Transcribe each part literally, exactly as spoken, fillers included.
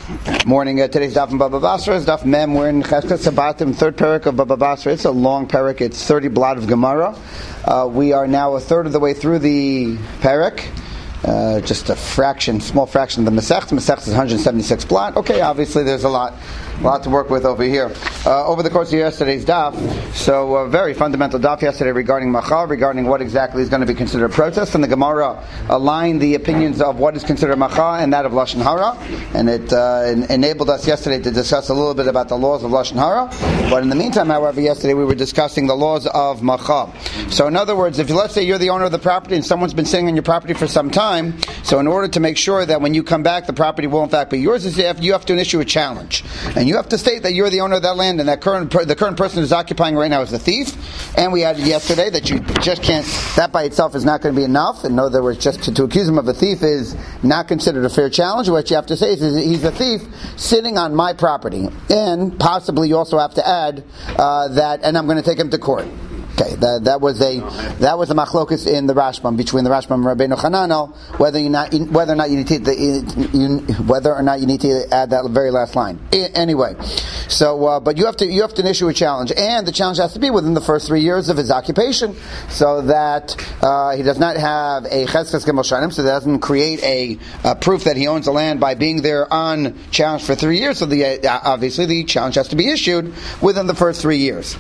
Morning. Uh, today's daf in Baba Basra is daf Mem. We're in Cheskas Sabatim, third parak of Baba Basra. It's a long parak. It's thirty blot of Gemara. Uh, we are now a third of the way through the parak. Uh, just a fraction, small fraction of the Masech. The Masech is one hundred seventy-six blot. Okay, obviously there's a lot, a lot to work with over here. Uh, over the course of yesterday's daf, so a very fundamental daf yesterday regarding Machal, regarding what exactly is going to be considered a protest, and the Gemara aligned the opinions of what is considered Machal and that of Lashon Hara, and it uh, en- enabled us yesterday to discuss a little bit about the laws of Lashon Hara. But in the meantime, however, yesterday we were discussing the laws of Machal. So in other words, if you, let's say you're the owner of the property and someone's been sitting on your property for some time, so in order to make sure that when you come back, the property will in fact be yours, you have to issue a challenge. And you have to state that you're the owner of that land and that current the current person who's occupying right now is a thief. And we added yesterday that you just can't, that by itself is not going to be enough. In other words, just to, to accuse him of a thief is not considered a fair challenge. What you have to say is, is he's a thief sitting on my property. And possibly you also have to add uh, that, and I'm going to take him to court. Okay, that, that was a that was a machlokus in the Rashbam between the Rashbam and Rabbeinu Hananel whether you not whether or not you need to the, you, whether or not you need to add that very last line. I, anyway, so uh, but you have to you have to issue a challenge, and the challenge has to be within the first three years of his occupation, so that uh, he does not have a cheskes gimel shanim, so that doesn't create a uh, proof that he owns the land by being there on challenge for three years. So the uh, obviously the challenge has to be issued within the first three years.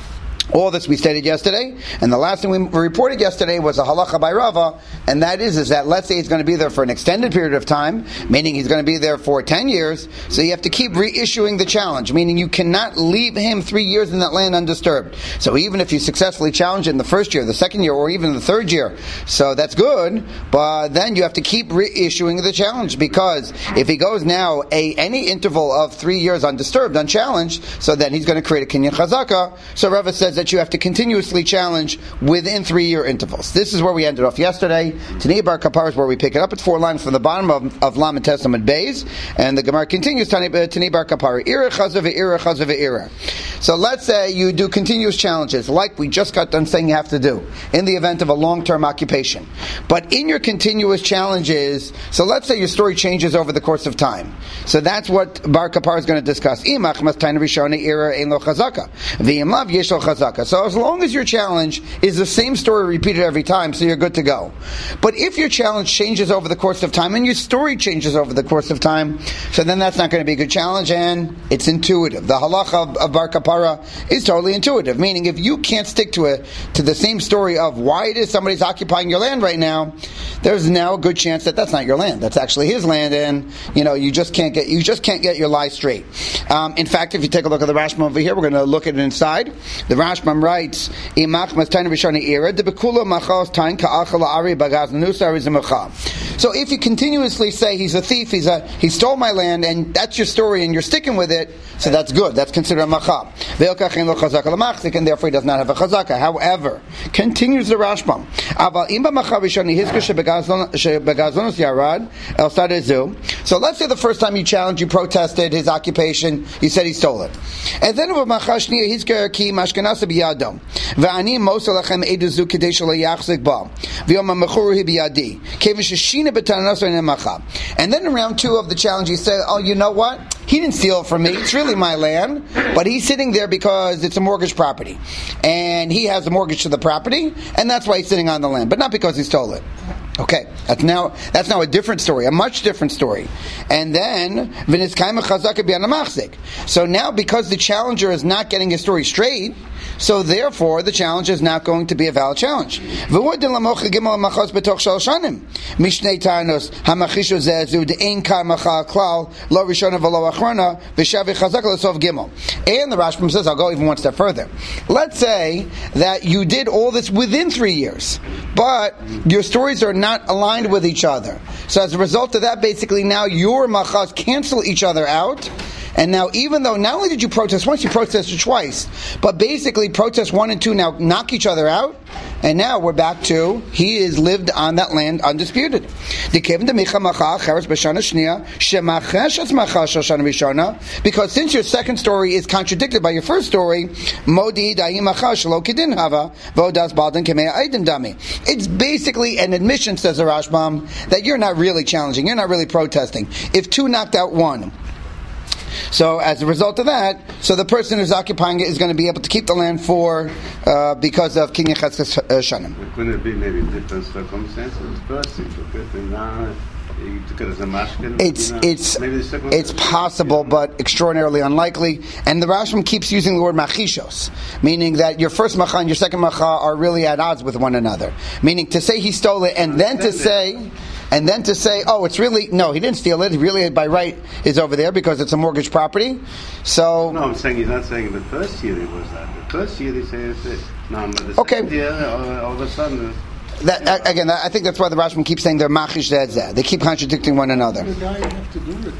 All this we stated yesterday, and the last thing we reported yesterday was a halacha by Rava, and that is, is that let's say he's going to be there for an extended period of time, meaning he's going to be there for ten years, so you have to keep reissuing the challenge, meaning you cannot leave him three years in that land undisturbed. So even if you successfully challenge it in the first year, the second year, or even the third year, so that's good, but then you have to keep reissuing the challenge, because if he goes now a any interval of three years undisturbed, unchallenged, so then he's going to create a kinyan chazaka. So Rava says that you have to continuously challenge within three-year intervals. This is where we ended off yesterday. Tanei Bar Kapar is where we pick it up. It's four lines from the bottom of, of Lamed Testament Beis, and the Gemara continues, Tanei Bar Kapar, Ira chaza ve'ira chaza ve'ira. So let's say you do continuous challenges, like we just got done saying you have to do, in the event of a long-term occupation. But in your continuous challenges, so let's say your story changes over the course of time. So that's what Bar Kapar is going to discuss. Imach mastayna rishona ira ein lo chazaka, v'im lav yesh lo chazaka. So as long as your challenge is the same story repeated every time, so you're good to go. But if your challenge changes over the course of time, and your story changes over the course of time, so then that's not going to be a good challenge, and it's intuitive. The halacha of, of Bar Kapara is totally intuitive, meaning if you can't stick to it, to the same story of why it is somebody's occupying your land right now, there's now a good chance that that's not your land. That's actually his land, and you know you just can't get you just can't get your lie straight. Um, in fact, if you take a look at the Rashbam over here, we're going to look at it inside. The Rashbam writes, "Imach mastayna rishona ira de bekula machal tain ka'achal ari bagaz nusar is a machal." So if you continuously say he's a thief, he's a he stole my land, and that's your story, and you're sticking with it, so that's good. That's considered a machal. Ve'okachin lo chazaka l'machzik, and therefore he does not have a chazaka. However, continues the Rashbam, aval imba machal rishoni hizka shebegazonus yarad el sadezu. So let's say the first time you challenged, you protested his occupation, you said he stole it, and then over machal shniya hizka ki mashkenasa biyadom ve'ani mosel lechem eduzu kedei shelo yachzik ba v'yom ha'mechuru biyadi kevish shina b'tanasa nemacha. And then in round two of the challenge, you say, "Oh, you know what? He didn't steal it from me. It's really my land, but he's sitting there because it's a mortgage property, and he has a mortgage to the property, and that's why he's sitting on the land, but not because he stole it." Okay, that's now that's now a different story, a much different story. And then so now because the challenger is not getting his story straight, so therefore the challenge is not going to be a valid challenge. And the Rashbam says, I'll go even one step further. Let's say that you did all this within three years, but your stories are not aligned with each other. So as a result of that, basically now your machas cancel each other out. And now, even though not only did you protest once, you protested twice, but basically protest one and two now knock each other out, and now we're back to he is lived on that land undisputed. Because since your second story is contradicted by your first story, it's basically an admission, says the Rashbam, that you're not really challenging, you're not really protesting. If two knocked out one, So as a result of that, so the person who's occupying it is going to be able to keep the land for uh, because of Kinyan Chetzkas Shanim. Couldn't it be maybe different circumstances? First, he took it, and now he took it as a mashkin. It's you know, it's it's possible, but extraordinarily unlikely. And the Rashbam keeps using the word machishos, meaning that your first macha and your second macha are really at odds with one another. Meaning to say he stole it, and then to say. And then to say, oh, it's really, no, he didn't steal it. Really, by right, is over there because it's a mortgage property. So. No, I'm saying he's not saying the first year he was that. The first year he says, no, but the okay. second year, all of a sudden. That, again, I think that's why the Rashbam keeps saying they're machish zeh. They keep contradicting one another. The guy have to do it.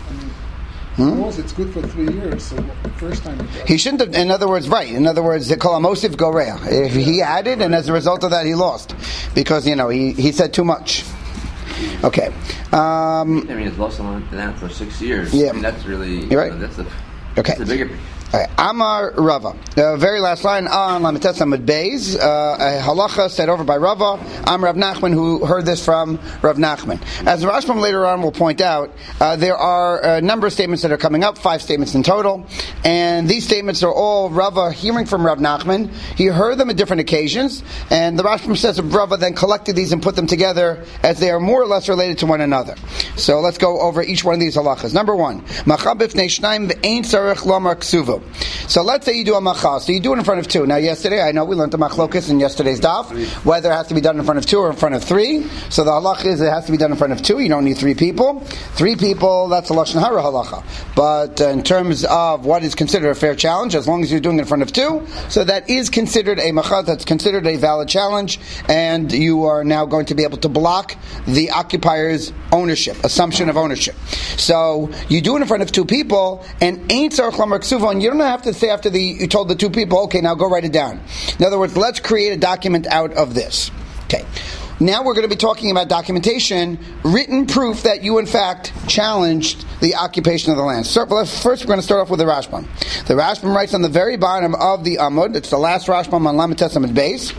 I mean, hmm? It's good for three years. So the first time he, he shouldn't have. In other words, right. In other words, they call Amosif Gorea. If he added, and as a result of that, he lost because you know he, he said too much. Okay. Um, I mean, it's lost someone to that for six years. Yeah. I mean, that's really. You're right. You know, that's a. Okay. That's a bigger. All right. Amar Rava. The very last line on Lamites Amud Beis. Uh, a halacha said over by Rava. I'm Rav Nachman, who heard this from Rav Nachman. As the Rashbam later on will point out, uh, there are a number of statements that are coming up, five statements in total, and these statements are all Rava hearing from Rav Nachman. He heard them at different occasions, and the Rashbam says that Rava then collected these and put them together as they are more or less related to one another. So let's go over each one of these halachas. Number one, Macha b'fnei shnaim v'ein tzarich lomar ksuvo. So let's say you do a macha. So you do it in front of two. Now yesterday, I know we learned the machlokas in yesterday's daf, whether it has to be done in front of two or in front of three. So the halach is it has to be done in front of two. You don't need three people. Three people, that's a lashon hara halacha. But uh, in terms of what is considered a fair challenge, as long as you're doing it in front of two, so that is considered a macha, that's considered a valid challenge, and you are now going to be able to block the occupier's ownership, assumption of ownership. So you do it in front of two people, and ain't tzarich lomar ksuvo, and you don't have to say after the you told the two people, okay, now go write it down. In other words, let's create a document out of this. Okay. Now we're going to be talking about documentation, written proof that you in fact challenged the occupation of the land. So first we're going to start off with the Rashbam. The Rashbam writes on the very bottom of the Amud, it's the last Rashbam on Lamites Amud Beis.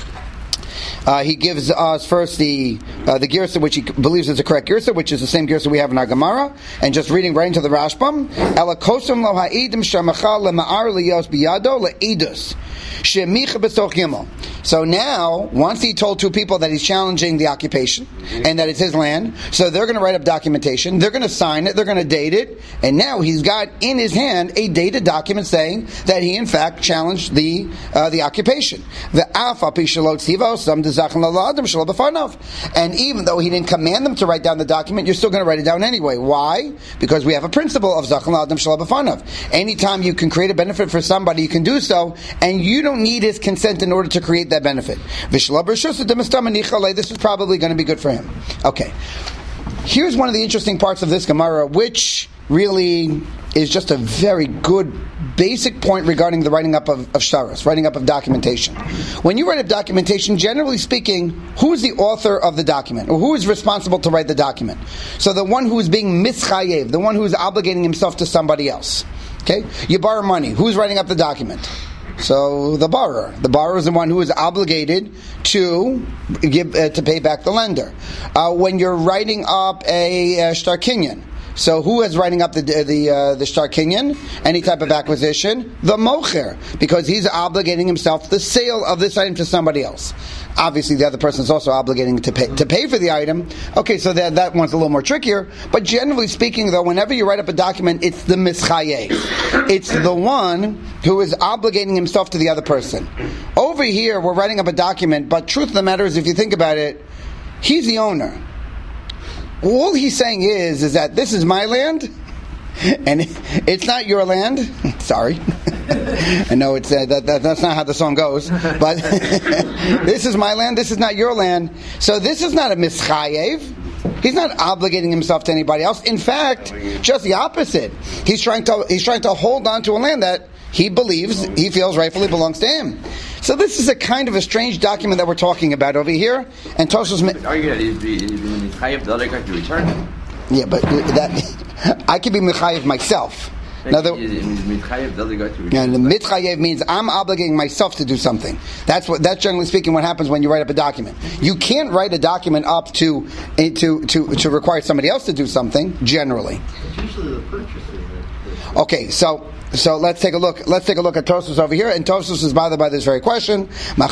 Uh, he gives us first the uh, the girsa, which he believes is the correct girsa, which is the same girsa we have in our Gemara, and just reading right into the Rashbam. Elakosum lo ha'idim shamacha lema'ar liyos biyado le'idus shemicha b'soch gimel. So now, once he told two people that he's challenging the occupation mm-hmm. and that it's his land, so they're going to write up documentation, they're going to sign it, they're going to date it, and now he's got in his hand a dated document saying that he in fact challenged the uh, the occupation. The afa pishalot sivo some dezachan laladam shelo b'farnav. And even though he didn't command them to write down the document, you're still going to write it down anyway. Why? Because we have a principle of zachan laladam shelo b'farnav. Anytime you can create a benefit for somebody, you can do so, and you don't need his consent in order to create that benefit. This is probably going to be good for him. Okay. Here's one of the interesting parts of this Gemara, which really is just a very good basic point regarding the writing up of, of shtaros, writing up of documentation. When you write up documentation, generally speaking, who is the author of the document, or who is responsible to write the document? So the one who is being mischayev, the one who is obligating himself to somebody else. Okay? You borrow money. Who's writing up the document? So the borrower, the borrower is the one who is obligated to give uh, to pay back the lender. Uh, when you're writing up a, a shtar kinyan, so who is writing up the the uh, the shtar kinyan? Any type of acquisition, the mocher, because he's obligating himself the sale of this item to somebody else. Obviously, the other person is also obligating to pay to pay for the item. Okay, so that that one's a little more trickier. But generally speaking, though, whenever you write up a document, it's the mischayev. It's the one who is obligating himself to the other person. Over here, we're writing up a document, but truth of the matter is, if you think about it, he's the owner. All he's saying is, is that this is my land, and it's not your land. Sorry. I know it's uh, that, that that's not how the song goes, but this is my land, this is not your land. So this is not a mischayev. He's not obligating himself to anybody else. In fact, just the opposite. He's trying to he's trying to hold on to a land that he believes, he feels rightfully belongs to him. So this is a kind of a strange document that we're talking about over here. And Tosfos argue that he's mischayev the other guy to return. Yeah, but that I could be mechayev myself. Now, the, Mitchayev doesn't go through. and the mitchayev means I'm obligating myself to do something. That's what. That's generally speaking what happens when you write up a document. You can't write a document up to to to, to require somebody else to do something. Generally, It's usually the purchaser. that- that- okay. So. So let's take a look. Let's take a look at Tosfos over here, and Tosfos is bothered by this very question. The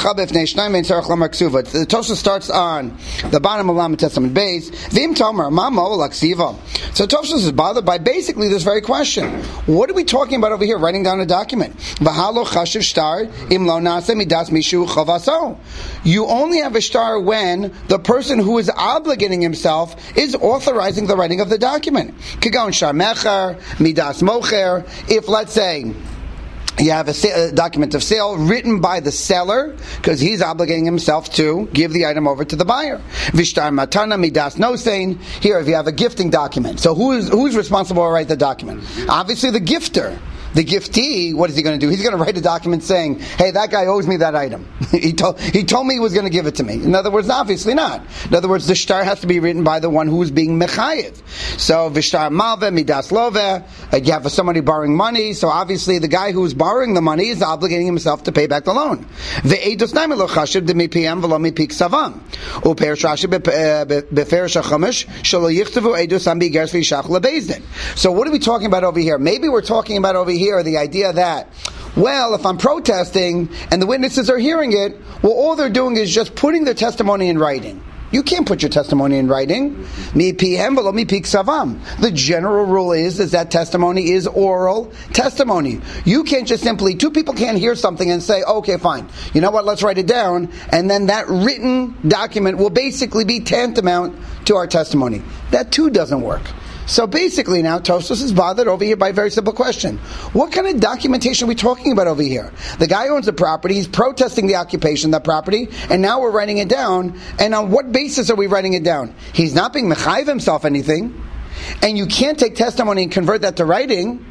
Tosfos starts on the bottom of Lamed Testament base. Vim Tomer Mamo Laksiva. So Tosfos is bothered by basically this very question. What are we talking about over here? Writing down a document. V'halo chashiv shtar im lo nase midas mishu chavaso. You only have a shtar when the person who is obligating himself is authorizing the writing of the document. Kigon shar mecher midas mocher. If let's say you have a, sa- a document of sale written by the seller because he's obligating himself to give the item over to the buyer. Vishtar matana midas nosein. Here, if you have a gifting document, so who is who's responsible to write the document? Obviously, the gifter. The giftee, what is he going to do? He's going to write a document saying, "Hey, that guy owes me that item. he told he told me he was going to give it to me." In other words, obviously not. In other words, the shtar has to be written by the one who is being mechayev. So v'shtar malve midas love. You have somebody borrowing money, so obviously the guy who is borrowing the money is obligating himself to pay back the loan. Ve'edus naim lo chashiv de mipiem v'lo mipik savam. U'perish Rashi beferish hachumash shelo yichtavu edus am bigers v'yishach lebezdin. So what are we talking about over here? Maybe we're talking about over here here the idea that, well, if I'm protesting and the witnesses are hearing it, well, all they're doing is just putting their testimony in writing. You can't put your testimony in writing. Mi pihem v'lo mi pik savam. The general rule is, is that testimony is oral testimony. You can't just simply, two people can't hear something and say, okay, fine. You know what, let's write it down. And then that written document will basically be tantamount to our testimony. That too doesn't work. So basically now, Tosfos is bothered over here by a very simple question. What kind of documentation are we talking about over here? The guy owns the property, he's protesting the occupation of that property, and now we're writing it down, and on what basis are we writing it down? He's not being mechayev himself anything, and you can't take testimony and convert that to writing.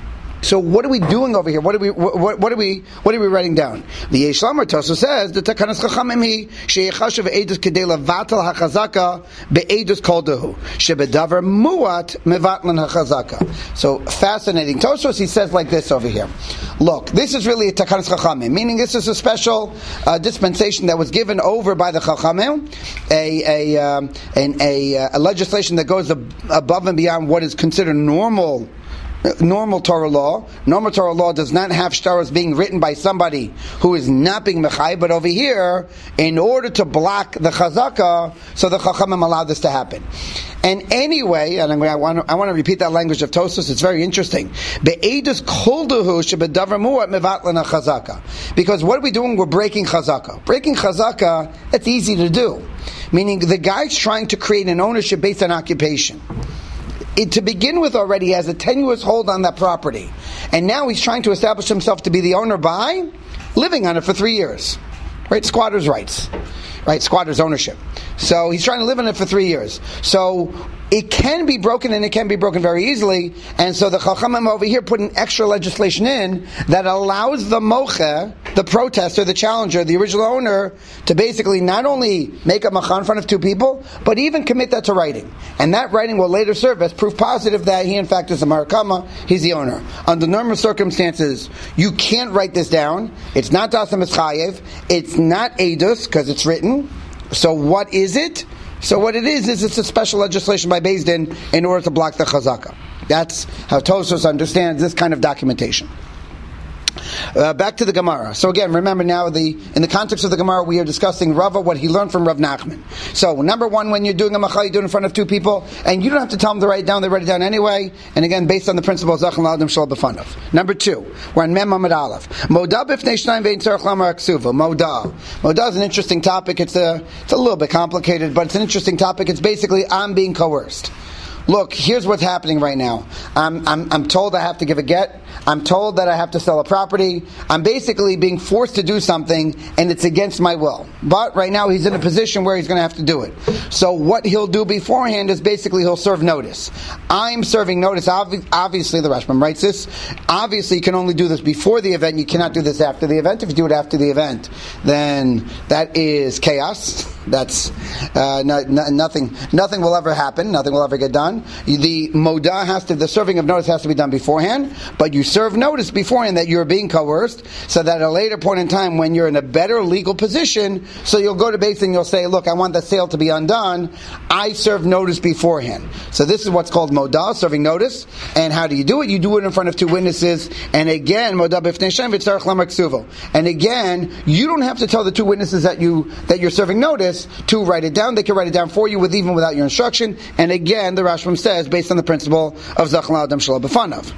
So what are we doing over here? What are we? What, what are we? What are we writing down? The Yesh Lamer Tosfos says the Takanas Chachamim hi sheyechashav edus kedei levatel hachazaka beedus kol dehu shebedavar muat mevatlan hachazaka. So fascinating. Tosfos he says like this over here. Look, this is really a Takanas Chachamim, meaning this is a special uh, dispensation that was given over by the Chachamim, a a um, an, a, a legislation that goes ab- above and beyond what is considered normal. Normal Torah law. Normal Torah law does not have shtaros being written by somebody who is not being mechai, but over here, in order to block the chazaka, so the chachamim allowed this to happen. And anyway, and I'm, I, want to, I want to repeat that language of Tosfos, it's very interesting. Be'edus kolduhu shebedavar muat mevatlan chazaka. Because what are we doing? We're breaking chazaka. Breaking chazaka, that's easy to do. Meaning the guy's trying to create an ownership based on occupation. It, to begin with already, he has a tenuous hold on that property. And now he's trying to establish himself to be the owner by living on it for three years. Right? Squatter's rights. Right? Squatter's ownership. So he's trying to live on it for three years. So it can be broken, and it can be broken very easily. And so the Chachamim over here put an extra legislation in that allows the mocha, the protester, the challenger, the original owner, to basically not only make a macha in front of two people, but even commit that to writing. And that writing will later serve as proof positive that he in fact is a marakama, he's the owner. Under normal circumstances, you can't write this down. It's not dasam eschayev. It's not edus, because it's written. So what is it? So what it is, is it's a special legislation by Beis Din in order to block the chazaka. That's how Tosfos understands this kind of documentation. Uh, back to the Gemara. So again, remember now, the in the context of the Gemara, we are discussing Rava, what he learned from Rav Nachman. So number one, when you're doing a macha, you do it in front of two people, and you don't have to tell them to write it down, they write it down anyway, and again, based on the principle of Zachan La'adam Shal B'fanav. Number two, we're on Mem Amud Aleph. Moda b'fnei shnayim ve'in tzarech lamar aksuva. Moda. Moda is an interesting topic. It's a, it's a little bit complicated, but it's an interesting topic. It's basically, I'm being coerced. Look, here's what's happening right now. I'm, I'm, I'm told I have to give a get. I'm told that I have to sell a property. I'm basically being forced to do something, and it's against my will. But right now he's in a position where he's going to have to do it. So what he'll do beforehand is basically he'll serve notice. I'm serving notice. Obvi- obviously, the Rashbam writes this. Obviously, you can only do this before the event. You cannot do this after the event. If you do it after the event, then that is chaos. That's uh, no, no, nothing. Nothing will ever happen. Nothing will ever get done. The moda has to. The serving of notice has to be done beforehand. But you serve notice beforehand that you're being coerced, so that at a later point in time, when you're in a better legal position, so you'll go to base and you'll say, "Look, I want the sale to be undone. I serve notice beforehand." So this is what's called moda, serving notice. And how do you do it? You do it in front of two witnesses. And again, moda b'fnei Shem v'tzarech lamar ksuvo. And again, you don't have to tell the two witnesses that you that you're serving notice to write it down. They can write it down for you with even without your instruction. And again, the Rashbam says, based on the principle of Zachlal Adam Shalom B'fanav.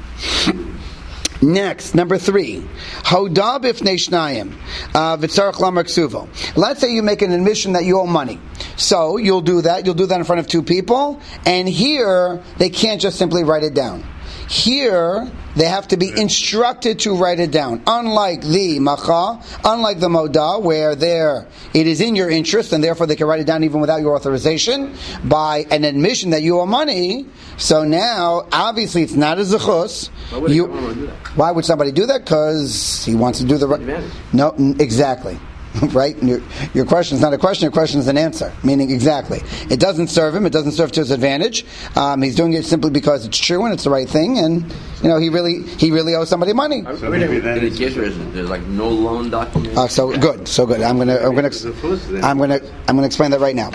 Next, number three, Hoda b'fnei shnayim v'tzarech lamar ksuvo. Let's say you make an admission that you owe money. So you'll do that. You'll do that in front of two people. And here, they can't just simply write it down. Here, they have to be instructed to write it down. Unlike the macha, unlike the moda, where there it is in your interest, and therefore they can write it down even without your authorization, by an admission that you owe money. So now, obviously, it's not a zechus. Why would, you, do that? why would somebody do that? Because he wants to do the right. No, exactly. Right? Your, your question is not a question, your question is an answer. Meaning, exactly. It doesn't serve him, it doesn't serve to his advantage. Um, he's doing it simply because it's true and it's the right thing, and, you know, he really he really owes somebody money. So maybe in the case where there's like no loan document. Uh, so good, so good. I'm gonna I'm gonna I'm gonna I'm gonna explain that right now.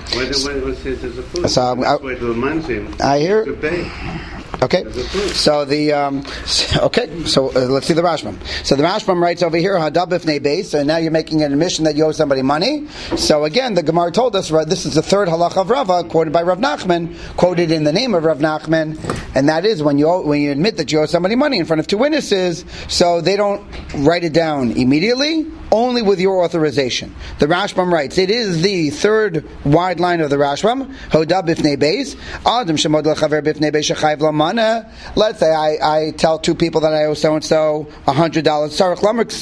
So um, I, I hear. Okay, so the um, okay, so uh, let's see the Rashbam. So the Rashbam writes over here, Hadab b'fnei beis. So now you're making an admission that you owe somebody money. So again, the Gemara told us, right, this is the third halacha of Rava, quoted by Rav Nachman, quoted in the name of Rav Nachman, and that is when you owe, when you admit that you owe somebody money in front of two witnesses, so they don't write it down immediately, only with your authorization. The Rashbam writes, it is the third wide line of the Rashbam, Hadab b'fnei beis. Adam shemod lechaver b'fnei beis shechayiv lo. Let's say I, I tell two people that I owe so and so a hundred dollars. Um,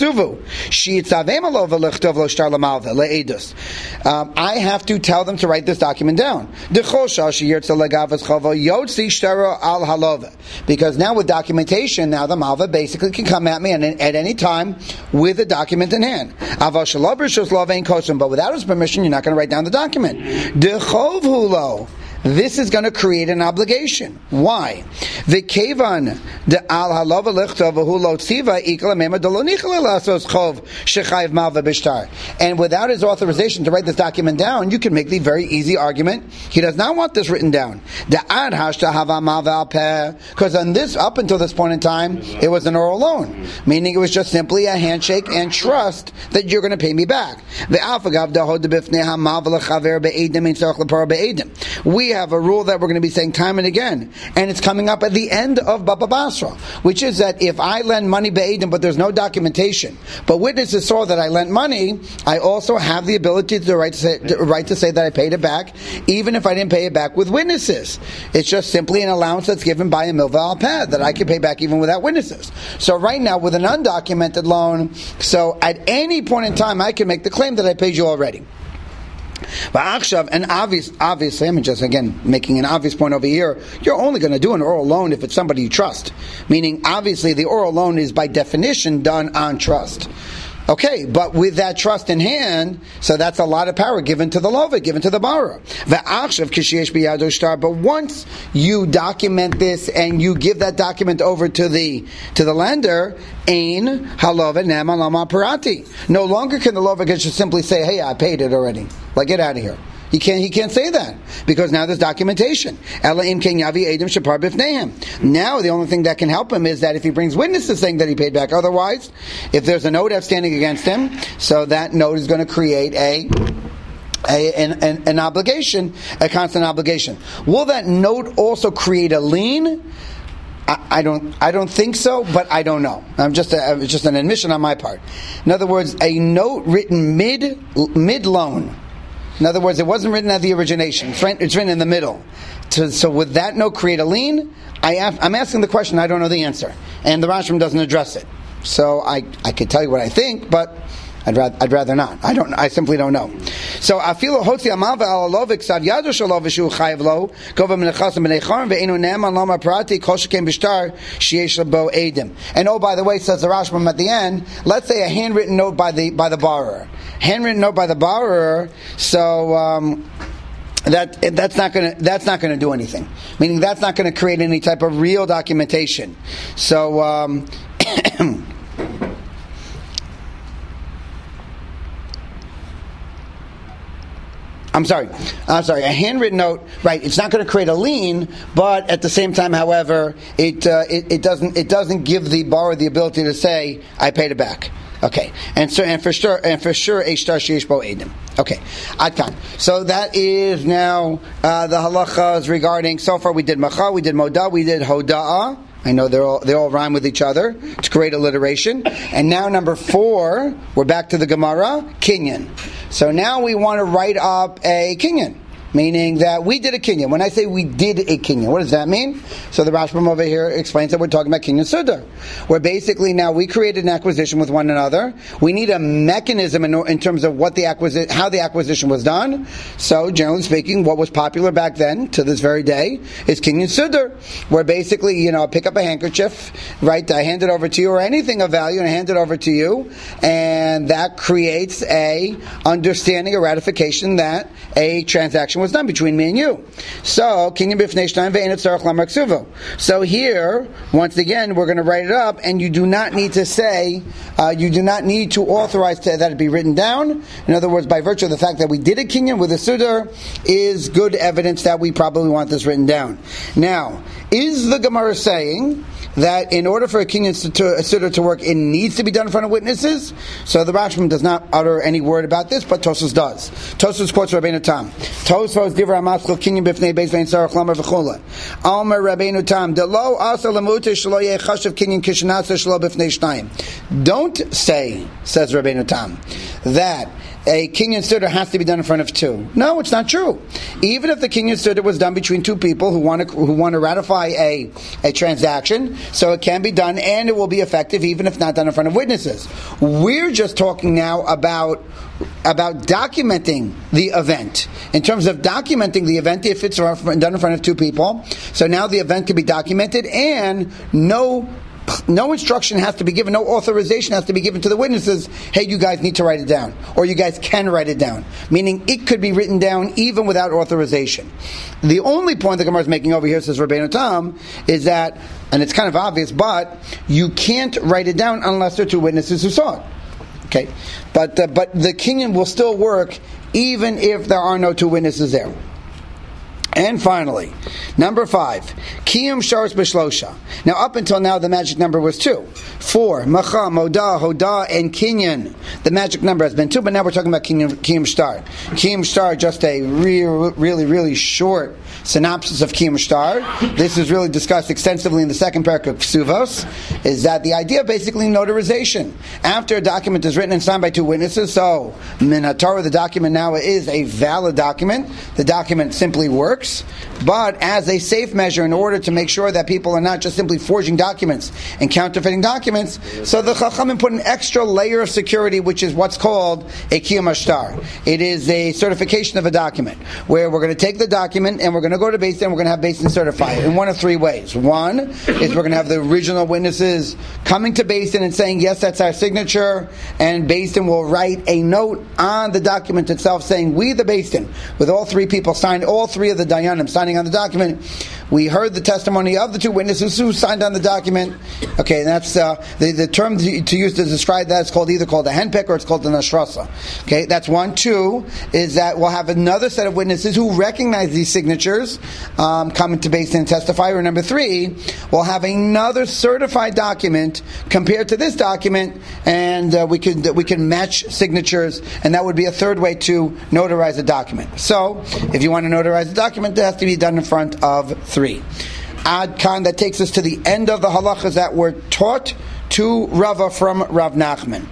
I have to tell them to write this document down. Because now with documentation, now the malva basically can come at me at, at any time with a document in hand. But without his permission, you're not going to write down the document. This is going to create an obligation. Why? V'kevan de al halava lichtov v'hu lo tziva ikla mema de lo nichla lasos chov shechayiv malva b'shtar. And without his authorization to write this document down, you can make the very easy argument he does not want this written down. De ad hashta hava malva al peh, because on this, up until this point in time, it was an oral loan, meaning it was just simply a handshake and trust that you're going to pay me back. Ve'afagav dahod b'fnei hamalva lechaver be'edim in tzarich lepar be'edim. We have a rule that we're going to be saying time and again, and it's coming up at the end of Baba Basra, which is that if I lend money be'edim, but there's no documentation, but witnesses saw that I lent money, I also have the ability to right to say, to, right to say that I paid it back, even if I didn't pay it back with witnesses. It's just simply an allowance that's given by a milva al peh that I can pay back even without witnesses. So right now, with an undocumented loan, so at any point in time, I can make the claim that I paid you already. And obvious, obviously, I'm just again making an obvious point over here. You're only going to do an oral loan if it's somebody you trust. Meaning, obviously, the oral loan is by definition done on trust. Okay, but with that trust in hand, so that's a lot of power given to the lova, given to the borrower. But once you document this and you give that document over to the to the lender, ein halova nema lama parati. No longer can the lova just simply say, "Hey, I paid it already. Like, get out of here." He can't, he can't say that, because now there's documentation. Now the only thing that can help him is that if he brings witnesses saying that he paid back. Otherwise, if there's a note outstanding against him, so that note is going to create a A, an, an, an obligation, a constant obligation. Will that note also create a lien? I, I don't. I don't think so, but I don't know. I'm just. A, it's just an admission on my part. In other words, a note written mid mid loan. In other words, it wasn't written at the origination. It's written, it's written in the middle. So, so would that note create a lien? I have, I'm asking the question, I don't know the answer. And the Rashbam doesn't address it. So I, I could tell you what I think, but I'd rather, I'd rather not. I don't. I simply don't know. So afilu hotzi amav alovik sav yadu shalov v'shu chayiv lo gova menachas b'nei charim ve'enu ne'eman lama parati kol shekem b'shtar sheyesh labo edim. And oh, by the way, says the Rashbam at the end, let's say a handwritten note by the by the borrower, handwritten note by the borrower. So. Um, That that's not going to that's not going to do anything. Meaning that's not going to create any type of real documentation. So. Um, I'm sorry. I'm sorry. A handwritten note, right? It's not going to create a lien, but at the same time, however, it, uh, it it doesn't it doesn't give the borrower the ability to say, "I paid it back." Okay, and so and for sure and for sure, a shtar sheish bo edim. Okay, adkan. So that is now uh, the halachas regarding. So far, we did macha, we did moda, we did hoda'ah. I know they're all, they all rhyme with each other to create alliteration. And now number four, we're back to the Gemara, kinyan. So now we want to write up a kinyan, meaning that we did a kinyan. When I say we did a kinyan, what does that mean? So the Rashbam over here explains that we're talking about kinyan sudar, where basically now we created an acquisition with one another. We need a mechanism in, in terms of what the acquisition, how the acquisition was done. So generally speaking, what was popular back then to this very day is kinyan sudar, where basically, you know, I pick up a handkerchief, right? I hand it over to you, or anything of value, and I hand it over to you, and that creates a understanding, a ratification that a transaction was done between me and you. So, kinyan b'fnei shnayim ve'ein tzarich lamar ksuvo. So here, once again, we're going to write it up, and you do not need to say, uh, you do not need to authorize to, that it be written down. In other words, by virtue of the fact that we did a kinyan with a sudar, is good evidence that we probably want this written down. Now, is the Gemara saying that in order for a kinyan sudar to work, it needs to be done in front of witnesses? So the Rashbam does not utter any word about this, but Tosfos does. Tosfos quotes Rabbeinu Tam. Tosfos divrei amatzkel kinyan b'fnei beis ve'in tzarich lamar v'chula. Almer Rabbeinu Tam delo asa lamute shelo yeh chashav kinyan kishenasa shelo b'fnei shnayim. Don't say, says Rabbeinu Tam, that a kinyan sudar has to be done in front of two. No, it's not true. Even if the kinyan sudar was done between two people who want to who want to ratify a a transaction, so it can be done and it will be effective even if not done in front of witnesses. We're just talking now about about documenting the event. In terms of documenting the event, if it's done in front of two people, so now the event can be documented and no No instruction has to be given, no authorization has to be given to the witnesses, hey, you guys need to write it down, or you guys can write it down. Meaning, it could be written down even without authorization. The only point the Gemara is making over here, says Rabbeinu Tam, is that, and it's kind of obvious, but you can't write it down unless there are two witnesses who saw it. Okay? But, uh, but the kinyan will still work even if there are no two witnesses there. And finally, number five, Kiyum Sharos B'Shlosha. Now, up until now, the magic number was two. Four, Macha, Moda, Hoda, and Kinyan. The magic number has been two, but now we're talking about Kiyum, Kiyum Shtar. Kiyum Shtar, just a real, really, really short synopsis of Kiyum Shtar. This is really discussed extensively in the second parak of Ksuvos, is that the idea of basically notarization. After a document is written and signed by two witnesses, so Min HaTorah, the document now is a valid document. The document simply works. But as a safe measure, in order to make sure that people are not just simply forging documents and counterfeiting documents, so the Chachamim put an extra layer of security, which is what's called a Kiyum Shtar. It is a certification of a document, where we're going to take the document and we're going to go to Beis Din and we're going to have Beis Din certify it in one of three ways. One is we're going to have the original witnesses coming to Beis Din and saying, yes, that's our signature, and Beis Din will write a note on the document itself saying, we the Beis Din, with all three people signed, all three of the Dayanim signing on the document, we heard the testimony of the two witnesses who signed on the document. Okay, and that's uh, the, the term to, to use to describe that is called either called a henpeck or it's called an ashrasa. Okay, that's one. Two is that we'll have another set of witnesses who recognize these signatures um, coming to Beis Din and testify. Or number three, we'll have another certified document compared to this document, and uh, we could we can match signatures, and that would be a third way to notarize a document. So, if you want to notarize a document, it has to be done in front of three. Ad Khan, that takes us to the end of the halachas that were taught to Rava from Rav Nachman.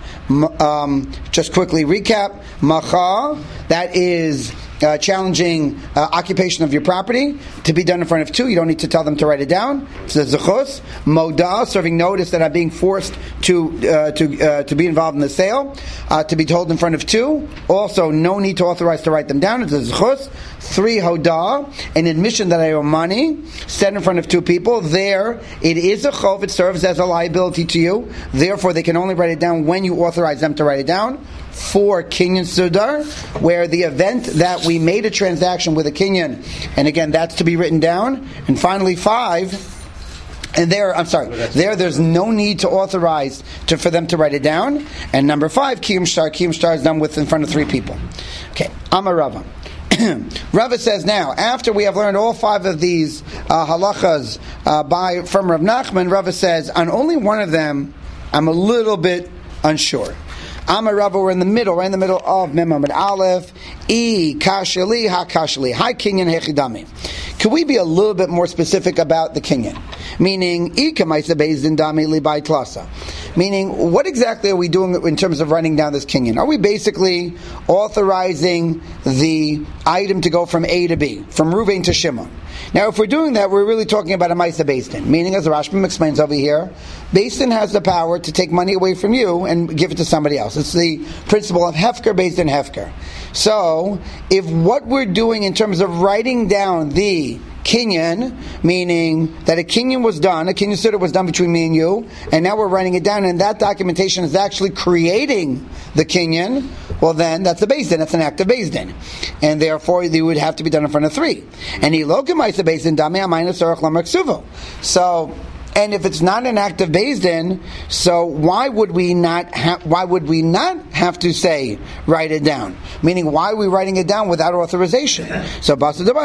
Um, just quickly recap. Macha, that is uh, challenging uh, occupation of your property, to be done in front of two. You don't need to tell them to write it down. It's a zechus. Moda, serving notice that I'm being forced to uh, to uh, to be involved in the sale, uh, to be told in front of two. Also, no need to authorize to write them down. It's a zechus. Three, hoda, an admission that I owe money, said in front of two people. There, it is a chov. It serves as a liability to you. Therefore, they can only write it down when you authorize them to write it down. Four, kinyan sudar, where the event that we made a transaction with a kinyan, and again, that's to be written down. And finally, five, and there, I'm sorry, there, there's no need to authorize to, for them to write it down. And number five, kiyum shtar, kiyum shtar is done with in front of three people. Okay, Amar Rava. Rava says now, after we have learned all five of these uh, halachas uh, by from Rav Nachman, Rava says, on only one of them, I'm a little bit unsure. Amar Rava, we're in the middle, right in the middle of Mem Amud Aleph. E kashali ha kashali, hi kinyan hechidami. Could we be a little bit more specific about the kinyan? Meaning, e kamaisa bezdin dami li by tlasa. Meaning, what exactly are we doing in terms of writing down this kinyan? Are we basically authorizing the item to go from A to B, from Ruvain to Shimon? Now, if we're doing that, we're really talking about a Maisa Beis Din. Meaning, as the Rashbam explains over here, Beis Din has the power to take money away from you and give it to somebody else. It's the principle of Hefker, Beis Din, Hefker. So, if what we're doing in terms of writing down the kinyan, meaning that a kinyan was done, a kinyan sudar was done between me and you, and now we're writing it down, and that documentation is actually creating the kinyan, well then, that's a Beis Din, that's an act of Beis Din. And therefore, it would have to be done in front of three. And he lokamaisa Beis Din, dame amayna sorach lamer ksuvo. So, and if it's not an act of Beis Din, so why would we not ha- why would we not have to say write it down? Meaning, why are we writing it down without authorization? So So then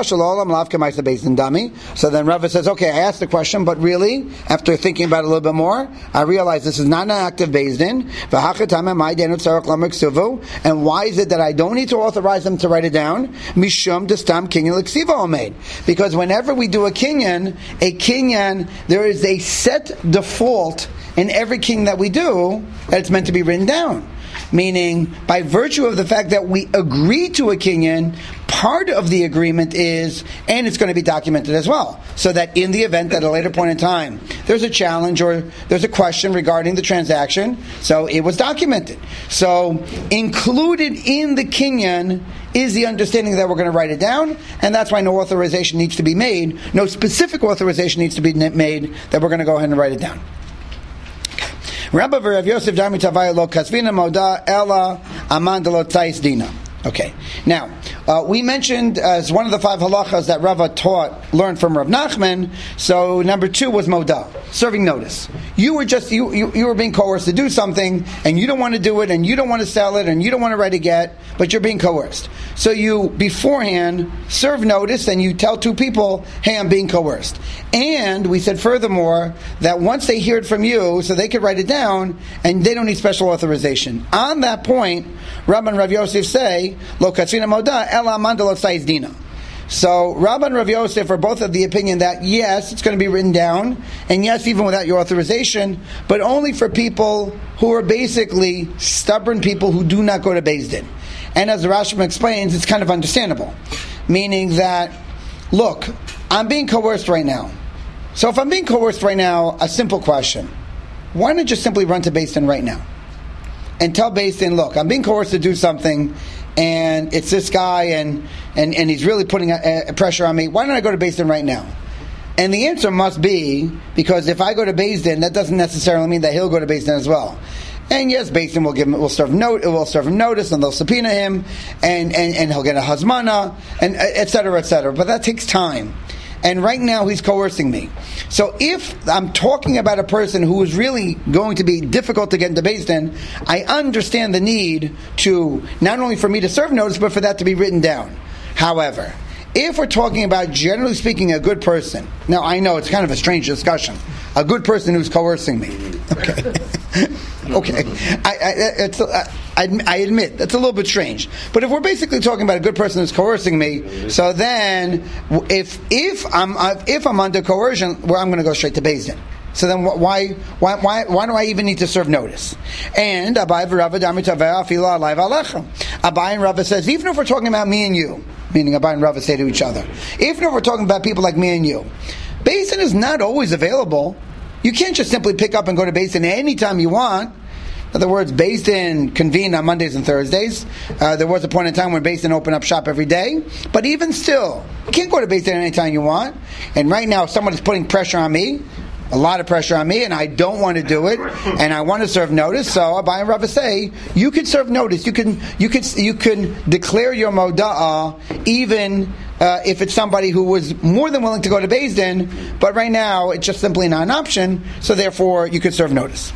Rava says, okay, I asked the question, but really, after thinking about it a little bit more, I realize this is not an act of Beis Din. And why is it that I don't need to authorize them to write it down? Mishum destam kinyan l'ksiva omeid. Because whenever we do a kinyan, a kinyan, there is a set default in every king that we do that it's meant to be written down. Meaning, by virtue of the fact that we agree to a kinyan, part of the agreement is, and it's going to be documented as well, so that in the event that at a later point in time there's a challenge or there's a question regarding the transaction, so it was documented. So included in the kinyan is the understanding that we're going to write it down, and that's why no authorization needs to be made, no specific authorization needs to be made that we're going to go ahead and write it down. Rabba v'Rav Yosef Dami Tavaya lo kasvina moda ela amandalo tzais dina. Okay. Now, uh, we mentioned as one of the five halachas that Rava taught, learned from Rav Nachman. So number two was moda, serving notice. You were just you, you you were being coerced to do something, and you don't want to do it, and you don't want to sell it, and you don't want to write a get, but you're being coerced. So you beforehand serve notice, and you tell two people, "Hey, I'm being coerced." And we said furthermore that once they hear it from you, so they could write it down, and they don't need special authorization. On that point, Rabban and Rav Yosef say, "Lo katzina moda ela mandalo tzais dina." So Rabban and Rav Yosef are both of the opinion that yes, it's going to be written down, and yes, even without your authorization, but only for people who are basically stubborn people who do not go to Beis Din. And as the Rashbam explains, it's kind of understandable, meaning that, look, I'm being coerced right now. So if I'm being coerced right now, a simple question: why not just simply run to Beis Din right now and tell Beis Din, look, I'm being coerced to do something, and it's this guy, and, and, and he's really putting a, a pressure on me. Why don't I go to Beis Din right now? And the answer must be, because if I go to Beis Din, that doesn't necessarily mean that he'll go to Beis Din as well. And yes, Beis Din will give him, will serve note, it will serve him notice, and they'll subpoena him, and, and, and he'll get a hazmana, and et cetera, et cetera. But that takes time. And right now he's coercing me. So if I'm talking about a person who is really going to be difficult to get into Beis Din, I understand the need to, not only for me to serve notice, but for that to be written down. However, if we're talking about, generally speaking, a good person, now I know it's kind of a strange discussion, a good person who's coercing me. Okay. Okay, I, I, it's, I, I admit that's a little bit strange. But if we're basically talking about a good person who's coercing me, so then if if I'm if I'm under coercion, well, I'm going to go straight to Beis Din. So then why why why why do I even need to serve notice? And Abai and Rava Abai and Rava says, even if we're talking about me and you, meaning Abai and Rava say to each other, even if we're talking about people like me and you, Beis Din is not always available. You can't just simply pick up and go to Beis Din anytime you want. In other words, Beis Din convened on Mondays and Thursdays. Uh, there was a point in time when Beis Din opened up shop every day. But even still, you can't go to Beis Din anytime you want. And right now, someone is putting pressure on me, a lot of pressure on me, and I don't want to do it, and I want to serve notice. So Abai and Rava say, you can serve notice. You can you can you can declare your moda'ah even uh, if it's somebody who was more than willing to go to Beis Din, but right now it's just simply not an option. So therefore, you could serve notice.